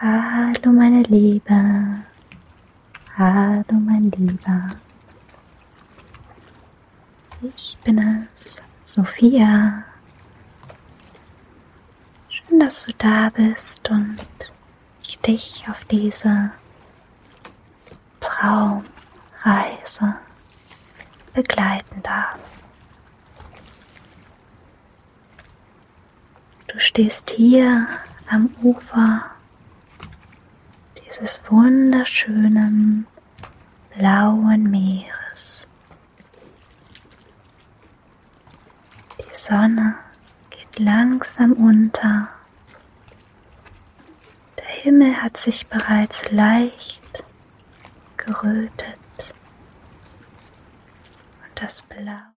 Hallo meine Liebe, hallo mein Lieber. Ich bin es, Sophia. Schön, dass du da bist und ich dich auf diese Traumreise begleiten darf. Du stehst hier am Ufer dieses wunderschönen blauen Meeres. Die Sonne geht langsam unter. Der Himmel hat sich bereits leicht gerötet und das Blau